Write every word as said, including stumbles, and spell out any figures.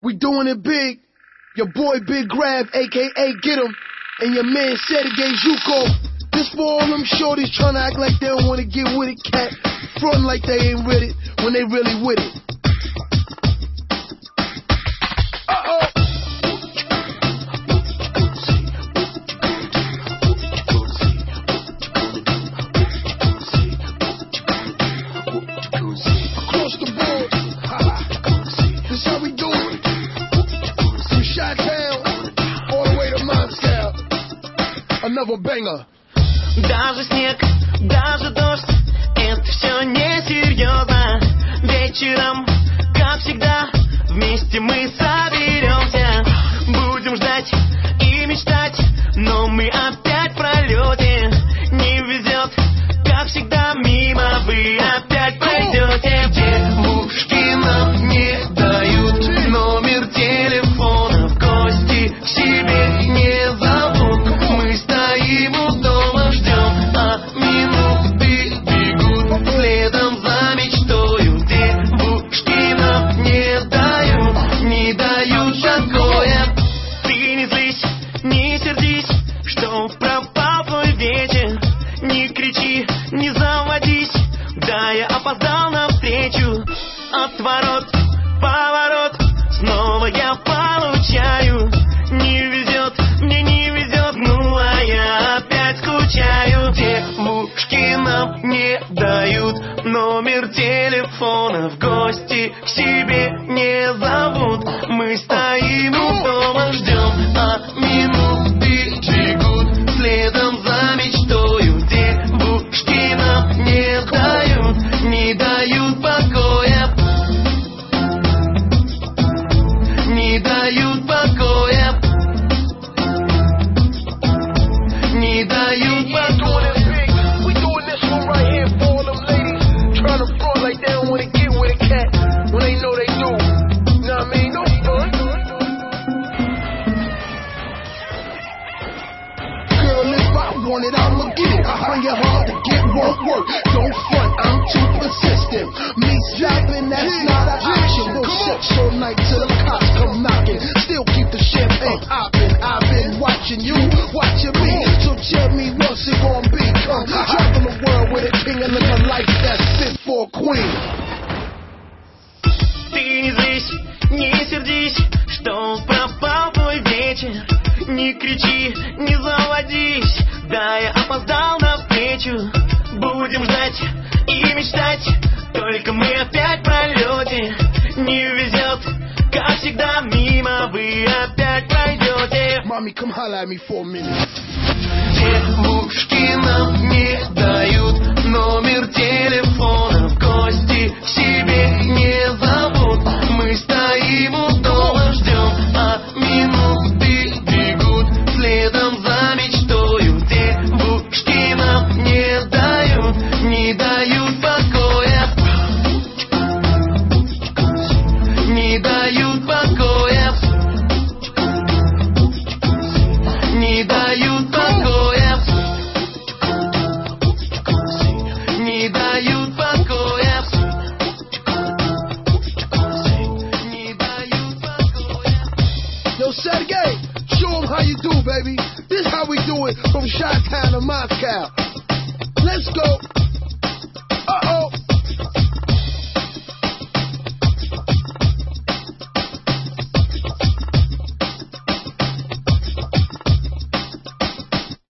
We doing it big. Your boy Big Grab, aka Get 'em, and your man Sergey Zhuko. This for all them shorties tryna act like they don't wanna get with it, cat. Frontin' like they ain't with it when they really with it. Uh-oh. Across the board. This how we do it. From Chi-Town all the way to Moscow. Another banger. Даже снег, даже дождь, это все несерьезно. Вечером, как всегда, вместе мы соберемся. Будем ждать и мечтать, но мы опять в пролете. Не везет, как всегда, мимо вы опять пройдете. Девушки нам не дают номер телефона, в гости к себе не зовут. Мы стоим у дома, ждем, а минуты бегут следом за мечтою. Девушки нам не дают, не дают покоя. Ты не злись, не сердись, что пропал твой вечер. Не кричи, не заводись, да я опоздал навстречу. Отворот, поворот, снова я получаю. Не везет, мне не везет, ну а я опять скучаю. Девушки нам не дают номер телефона, в гости к себе не зовут. Мы стоим у дома, ждем, а минуты бегут следом за мечтою. Девушки нам не дают, не дают покоя. Не дают покоя. Не дают покоя. We doing this one right here for all them ladies trying to front like they don't want to get with a cat when they know they do. You know what I mean? No fun. Girl, if I want it, I'ma get it. I bring it hard to get work, work. Don't front, I'm too persistent. Me stopping, that's not an option. We'll sex all night till the cops come knocking. Still keep the champagne popping. I've been watching you, watching me. So tell me what's it gonna be? Come travel the world with a king and live a life that's fit for a queen. Ты не злись, не сердись, что пропал твой вечер. Не кричи, не заводись, да я опоздал навстречу. Будем ждать и мечтать, только мы опять в пролете. Не везет, как всегда, мимо вы опять пройдете. Mommy, come holla at me for a minute. Девушки нам не дают номер телефона, в гости к себе не зовут. Мы стоим у дома, ждем, а минуты бегут следом за мечтою. Девушки нам не дают, не дают покоя. Не дают покоя. Не дают покоя. Не дают покоя. Не дают покоя. Yo, Sergey, show them how you do, baby. This is how we do it from Chi-Town to Moscow. Let's go.